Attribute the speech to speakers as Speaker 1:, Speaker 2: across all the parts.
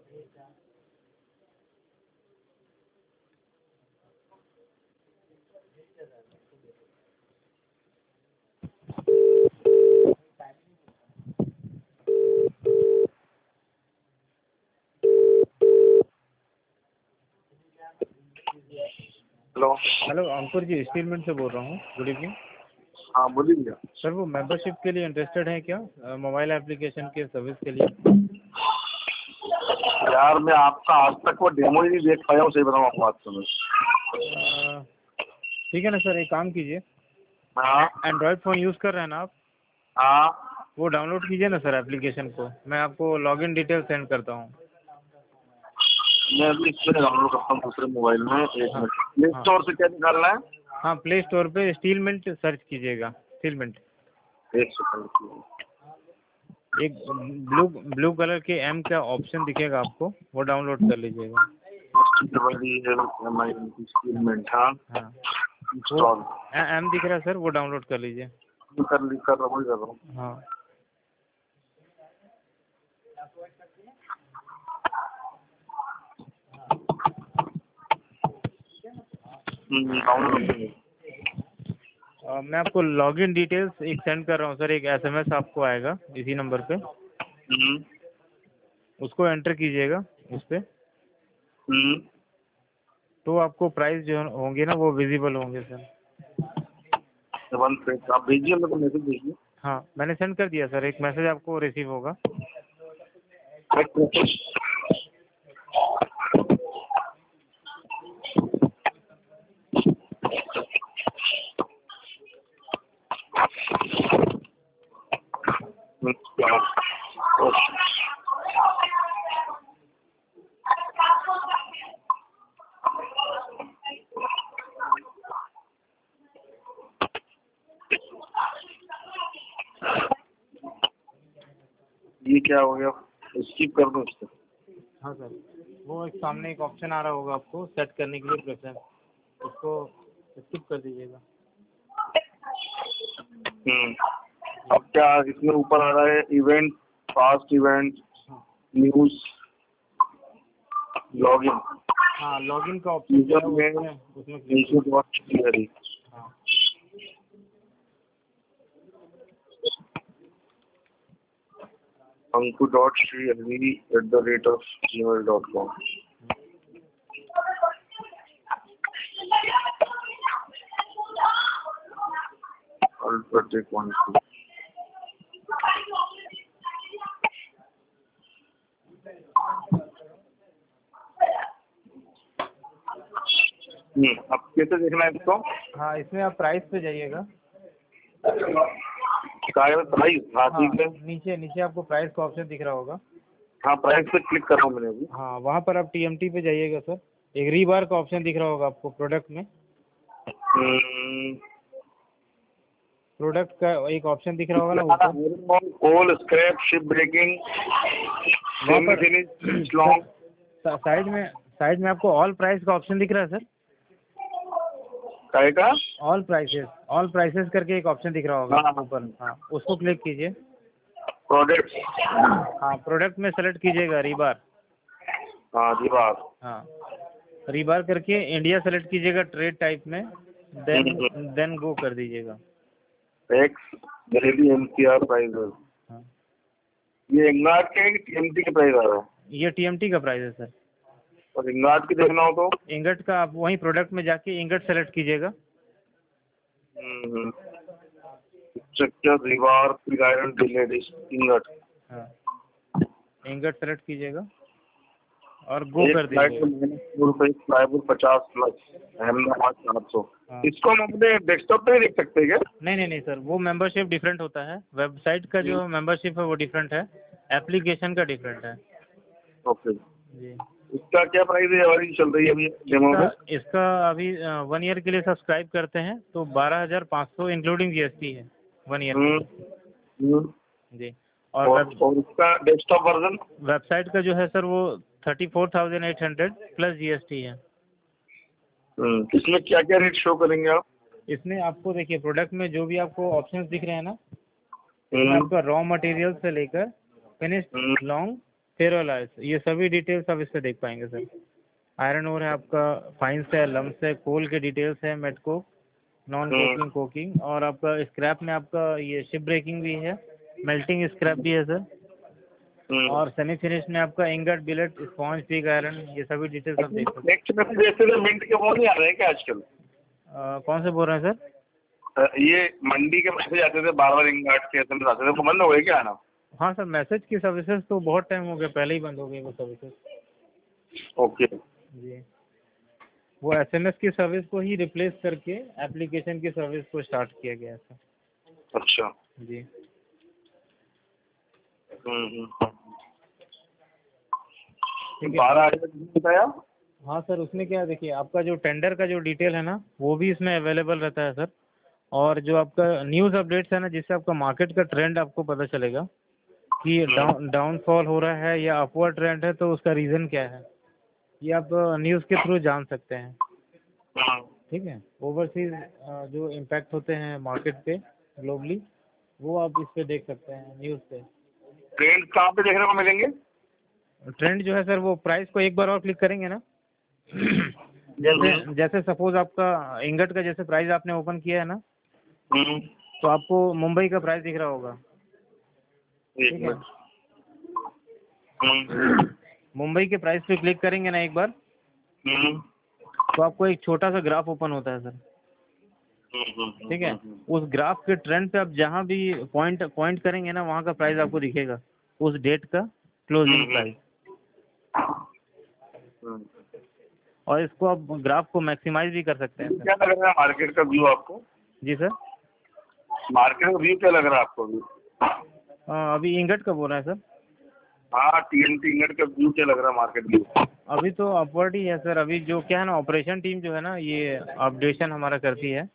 Speaker 1: Hello.
Speaker 2: Hello Ankur ji, steel mint से बोल रहा हूँ। Good evening.
Speaker 1: हाँ बोलिए भैया।
Speaker 2: सर वो मेंबरशिप के लिए इंटरेस्टेड हैं क्या, मोबाइल एप्लीकेशन के सर्विस के लिए?
Speaker 1: यार मैं आपका आज तक वो डेमो ही नहीं देख पाया हूँ, सही बताऊँ आपको बात तो मैं।
Speaker 2: ठीक है ना सर, एक काम कीजिए,
Speaker 1: हाँ
Speaker 2: एंड्रॉयड फ़ोन यूज़ कर रहे हैं ना आप?
Speaker 1: हाँ,
Speaker 2: वो डाउनलोड कीजिए ना सर एप्लीकेशन को, मैं आपको लॉगिन डिटेल सेंड करता हूँ।
Speaker 1: मैं अभी इसमें डाउनलोड करता हूँ दूसरे मोबाइल में। एक
Speaker 2: हाँ
Speaker 1: मिनट, प्ले
Speaker 2: हाँ
Speaker 1: स्टोर से क्या निकालना है?
Speaker 2: हाँ, प्ले स्टोर पे स्टील मिंट सर्च कीजिएगा, स्टील मिंट।
Speaker 1: एक सेकंड।
Speaker 2: एक ब्लू ब्लू कलर के एम का ऑप्शन दिखेगा आपको, वो डाउनलोड कर लीजिएगा।
Speaker 1: हाँ
Speaker 2: हाँ, वो
Speaker 1: इंस्टॉल
Speaker 2: एम दिख रहा है सर, वो डाउनलोड कर लीजिए।
Speaker 1: कर रहा हूँ, कर रहा हूँ।
Speaker 2: हाँ
Speaker 1: डाउनलोड।
Speaker 2: मैं आपको लॉगिन डिटेल्स एक सेंड कर रहा हूँ सर, एक एसएमएस आपको आएगा इसी नंबर पे, उसको एंटर कीजिएगा उस पर, तो आपको प्राइस जो होंगे ना वो विजिबल होंगे सर।
Speaker 1: आप भेजिए, मेरे को मैसेज भेजिए।
Speaker 2: हाँ मैंने सेंड कर दिया सर, एक मैसेज आपको रिसीव होगा।
Speaker 1: ये क्या हो गया? स्किप कर दो इसको।
Speaker 2: हाँ सर, वो एक सामने एक ऑप्शन आ रहा होगा आपको सेट करने के लिए प्रेफरेंस, उसको स्किप कर दीजिएगा।
Speaker 1: अब क्या इसमें ऊपर आ रहा है? Event, past event, news, login.
Speaker 2: हाँ लॉगिन का ऑप्शन जो है उसमें क्लिक कीजिए। हाँ
Speaker 1: anku.shrihari@gmail.com। I'll take one. अब कैसे देखना है इसको?
Speaker 2: हाँ, इसमें आप प्राइस पे जाइएगा।
Speaker 1: प्राइस, हाँ ठीक है।
Speaker 2: नीचे नीचे आपको प्राइस का ऑप्शन दिख रहा होगा।
Speaker 1: हाँ प्राइस पे क्लिक कर रहा हूँ मैंने अभी।
Speaker 2: हाँ वहाँ पर आप टीएमटी पे जाइएगा सर, एक रीबार का ऑप्शन दिख रहा होगा आपको प्रोडक्ट में। प्रोडक्ट का एक ऑप्शन दिख रहा होगा ना ऊपर।
Speaker 1: All scrap, ship breaking, semi finish, long.
Speaker 2: Side में आपको ऑल प्राइस का ऑप्शन दिख रहा है सर।
Speaker 1: काय का?
Speaker 2: ऑल प्राइसेस करके एक ऑप्शन दिख रहा होगा ऊपर। हाँ उसको क्लिक कीजिए।
Speaker 1: प्रोडक्ट,
Speaker 2: हाँ प्रोडक्ट में सेलेक्ट कीजिएगा रीबार।
Speaker 1: हाँ रीबार।
Speaker 2: हाँ रीबार करके इंडिया सेलेक्ट कीजिएगा ट्रेड टाइप में, देन गो कर दीजिएगा।
Speaker 1: Ex Delhi NCR price.
Speaker 2: हाँ
Speaker 1: ये इंगाट के टीएमटी के प्राइस आ रहा है?
Speaker 2: ये टीएमटी का प्राइस है सर।
Speaker 1: और इंगाट की देखना हो तो?
Speaker 2: इंगट का आप वहीं प्रोडक्ट में जाके इंगट सेलेक्ट कीजिएगा।
Speaker 1: Structure, rebar, pig iron, delayed, ingot.
Speaker 2: हाँ इंगट सेलेक्ट कीजिएगा और गो कर दीजिएगा।
Speaker 1: Plywood 50 plus, Ahmedabad 400।
Speaker 2: हाँ।
Speaker 1: इसको हम अपने डेस्कटॉप पे देख सकते हैं क्या?
Speaker 2: नहीं सर, वो मेंबरशिप डिफरेंट होता है। वेबसाइट का जो मेंबरशिप है वो डिफरेंट है, एप्लीकेशन का डिफरेंट है।
Speaker 1: ओके।
Speaker 2: जी
Speaker 1: इसका क्या प्राइस है और चल रही है अभी डेमो में?
Speaker 2: इसका अभी 1 ईयर के लिए सब्सक्राइब करते हैं तो 12,500 इंक्लूडिंग जीएसटी है 1 ईयर के। जी
Speaker 1: और इसका डेस्कटॉप वर्जन?
Speaker 2: वेबसाइट का जो है सर वो 34,800 प्लस जीएसटी है।
Speaker 1: इसमें क्या क्या रेट शो करेंगे आप?
Speaker 2: इसमें आपको देखिए प्रोडक्ट में जो भी आपको ऑप्शंस दिख रहे हैं ना, इसमें आपका रॉ मटेरियल से लेकर फिनिश्ड लॉन्ग फेरोलाइज, ये सभी डिटेल्स आप इस पे देख पाएंगे सर। आयरन ओर है आपका, फाइन्स है, लम्स है, कोल के डिटेल्स है, मेटकोक, नॉन कोकिंग, कोकिंग, और आपका स्क्रैप में आपका ये शिप ब्रेकिंग भी है, मेल्टिंग स्क्रैप भी है सर, और सेमी फिनिश में आपका ingot, billet, sponge, pig iron, ये सभी डिटेल्स आप देख सकते हैं।
Speaker 1: नेक्स्ट में जैसे मिंट के वो नहीं आ रहे हैं क्या आजकल?
Speaker 2: कौन से बोल रहे हैं सर?
Speaker 1: ये मंडी के मैसेज आते थे बार बार, इंगट के SMS आते थे, वो बंद हो गए क्या आना?
Speaker 2: हाँ सर, मैसेज की सर्विसेज तो बहुत टाइम हो गया, पहले ही बंद हो गई वो सर्विसेज।
Speaker 1: ओके
Speaker 2: जी, वो SMS की सर्विस को ही रिप्लेस करके एप्लीकेशन की सर्विस को स्टार्ट किया गया है सर।
Speaker 1: अच्छा।
Speaker 2: जी। ठीक है।
Speaker 1: 12,000 बताया?
Speaker 2: हाँ सर, उसमें क्या है, देखिए आपका जो टेंडर का जो डिटेल है ना, वो भी इसमें अवेलेबल रहता है सर, और जो आपका न्यूज़ अपडेट्स है ना, जिससे आपका मार्केट का ट्रेंड आपको पता चलेगा कि डाउनफॉल हो रहा है या अपवर्ड ट्रेंड है, तो उसका रीज़न क्या है, ये आप न्यूज़ के थ्रू जान सकते हैं। ठीक है। ओवरसीज जो इम्पैक्ट होते हैं मार्केट पे ग्लोबली, वो आप इस पे देख सकते हैं न्यूज़ पे।
Speaker 1: ट्रेंड कहाँ पे देखने को मिलेंगे?
Speaker 2: ट्रेंड जो है सर, वो प्राइस को एक बार और क्लिक करेंगे ना, जैसे सपोज आपका इंगट का जैसे प्राइस आपने ओपन किया है ना, तो आपको मुंबई का प्राइस दिख रहा होगा। ठीक है। मुंबई के प्राइस पे क्लिक करेंगे ना एक बार, तो आपको एक छोटा सा ग्राफ ओपन होता है सर। ठीक है। उस ग्राफ के ट्रेंड पे आप जहाँ भी पॉइंट करेंगे ना, वहाँ का प्राइस आपको दिखेगा, उस डेट का क्लोजिंग प्राइस। और इसको आप ग्राफ को मैक्सिमाइज भी कर सकते हैं सर।
Speaker 1: क्या लग रहा है मार्केट का व्यू आपको?
Speaker 2: जी सर,
Speaker 1: मार्केट का व्यू क्या लग रहा है आपको अभी?
Speaker 2: अभी इंगट का बोल रहे हैं सर?
Speaker 1: हाँ, TMT इंगट का व्यू क्या लग रहा है मार्केट व्यू?
Speaker 2: अभी तो अपवर्ड ही है सर। अभी जो क्या है ना, ऑपरेशन टीम जो है ना, ये अपडेशन हमारा करती है।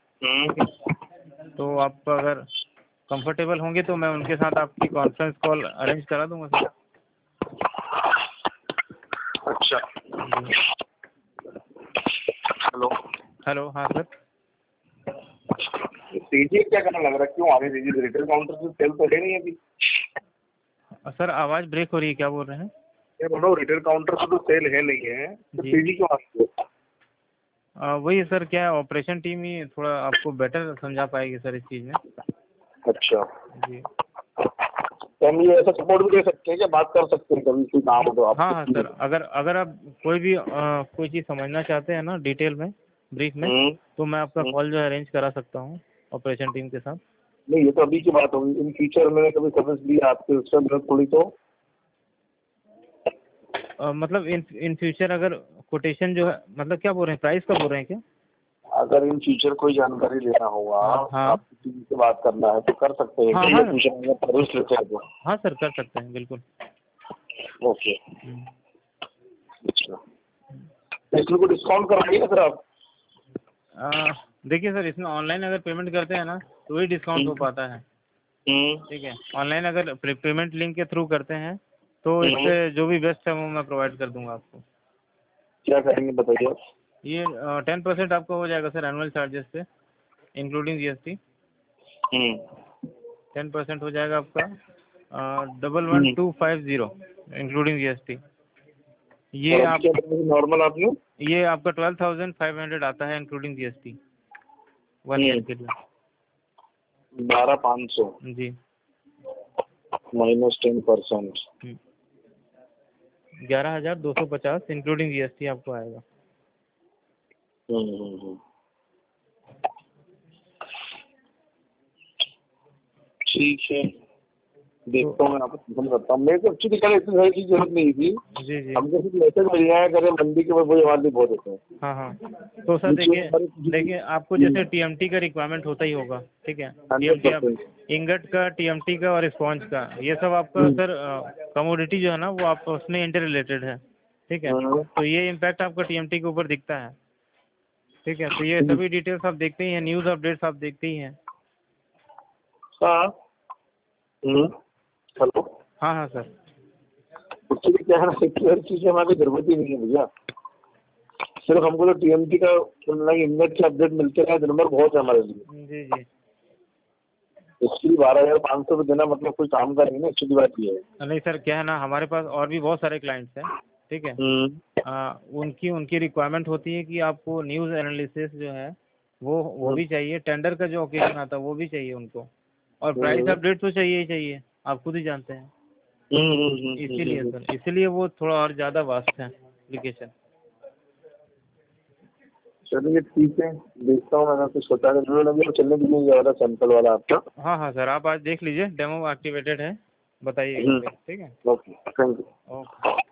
Speaker 2: तो आप अगर कंफर्टेबल होंगे तो मैं उनके साथ आपकी कॉन्फ्रेंस कॉल अरेंज करा दूंगा सर।
Speaker 1: अच्छा। हेलो।
Speaker 2: हेलो, हाँ सर।
Speaker 1: तेजी क्या करना लग रहा है, क्यों आगे तेजी? रिटेल काउंटर से सेल तो है नहीं अभी।
Speaker 2: सर आवाज़ ब्रेक हो रही है, क्या बोल रहे हैं?
Speaker 1: मैं बोल रहा हूँ रिटेल काउंटर से तो सेल है नहीं है, तो तेजी क्यों आ रही है?
Speaker 2: वही सर, क्या है, ऑपरेशन टीम ही थोड़ा आपको बेटर समझा पाएगी सर इस चीज़ में।
Speaker 1: अच्छा।
Speaker 2: जी।
Speaker 1: तो हम ये ऐसा सपोर्ट भी दे सकते हैं क्या, बात कर सकते हैं कभी कोई काम हो तो आप?
Speaker 2: हाँ हाँ सर, अगर आप कोई चीज़ समझना चाहते हैं ना डिटेल में, ब्रीफ में, तो मैं आपका कॉल जो है अरेंज करा सकता हूँ ऑपरेशन टीम के साथ।
Speaker 1: नहीं, ये तो अभी की बात होगी, इन फ्यूचर मैंने कभी सर्विस ली आपके उससे मदद थोड़ी तो।
Speaker 2: मतलब इन फ्यूचर अगर कोटेशन जो है, मतलब क्या बोल रहे हैं, प्राइस का बोल रहे हैं क्या?
Speaker 1: अगर इन फ्यूचर कोई जानकारी लेना होगा,
Speaker 2: हाँ।
Speaker 1: आपकी टीम से बात करना है तो कर सकते हैं।
Speaker 2: हाँ
Speaker 1: क्या
Speaker 2: हाँ
Speaker 1: ये फ्यूचर में सर्विस लेते हैं तो?
Speaker 2: हाँ सर, कर सकते हैं बिल्कुल।
Speaker 1: ओके। अच्छा, इसमें कोई डिस्काउंट कराइए सर आप?
Speaker 2: देखिए सर, इसमें ऑनलाइन अगर पेमेंट करते हैं ना, तो वही डिस्काउंट हो पाता है। ठीक है। ऑनलाइन अगर पेमेंट लिंक के थ्रू करते हैं, तो इससे जो भी बेस्ट है वो मैं प्रोवाइड कर दूंगा आपको।
Speaker 1: क्या करेंगे बताइए?
Speaker 2: ये 10% आपका हो जाएगा सर एनुअल चार्जेस पे, इंक्लूडिंग GST। 10% हो जाएगा आपका 11,250 इंक्लूडिंग GST। ये आप
Speaker 1: नॉर्मल आपने?
Speaker 2: ये आपका 12,500 आता है इंक्लूडिंग GST 1 ईयर के लिए।
Speaker 1: 12,500
Speaker 2: जी,
Speaker 1: माइनस 10%।
Speaker 2: 11,250 इंक्लूडिंग GST आपको आएगा।
Speaker 1: ठीक है, देखता हूँ मैं आपको फोन करता हूँ। मेरे को एक्चुअली कल इतनी सारी चीज जरूरत नहीं थी।
Speaker 2: जी जी।
Speaker 1: हमको सिर्फ मैसेज मिल जाए करे मंडी के, वही हमारे लिए बहुत होते हैं।
Speaker 2: हाँ हाँ। तो सर देखिए आपको जैसे TMT का रिक्वायरमेंट होता ही होगा। ठीक है। TMT आप इंगट का, TMT का और स्पॉन्ज का, ये सब आपका सर कमोडिटी जो है ना, वो आप उसमें इंटर रिलेटेड है। ठीक है। तो ये इम्पैक्ट आपका TMT के ऊपर दिखता है। ठीक है। तो ये सभी डिटेल्स आप देखते ही हैं, न्यूज़ अपडेट्स आप देखते ही हैं।
Speaker 1: हाँ। हेलो।
Speaker 2: हाँ हाँ सर।
Speaker 1: एक्चुअली क्या है ना, हर चीज हमारी जरूरत ही नहीं है भैया। सिर्फ हमको तो TMT का इंगट के अपडेट मिलते रहे दिन भर, बहुत है हमारे लिए।
Speaker 2: जी जी।
Speaker 1: एक्चुअली 12,500 रुपये देना मतलब कोई काम का नहीं ना, एक्चुअली बात ये है।
Speaker 2: नहीं सर, क्या है ना, हमारे पास और भी बहुत सारे क्लाइंट्स हैं, ठीक है। उनकी उनकी रिक्वायरमेंट होती है कि आपको न्यूज़ एनालिसिस जो है वो भी चाहिए, टेंडर का जो ओकेजन आता है वो भी चाहिए उनको, और प्राइस अपडेट तो चाहिए ही चाहिए, आप खुद ही जानते हैं। इसीलिए सर, इसीलिए वो थोड़ा और ज़्यादा वास्ट है एप्लीकेशन।
Speaker 1: चलिए ठीक है, देखता हूँ, मैंने कुछ सोचा नहीं, लगे चलने दीजिए ये वाला सैंपल वाला आपका।
Speaker 2: हाँ हाँ सर, आप आज देख लीजिए, डेमो एक्टिवेटेड है, बताइएगा फिर, ठीक है।
Speaker 1: Okay, thank you.
Speaker 2: ओके।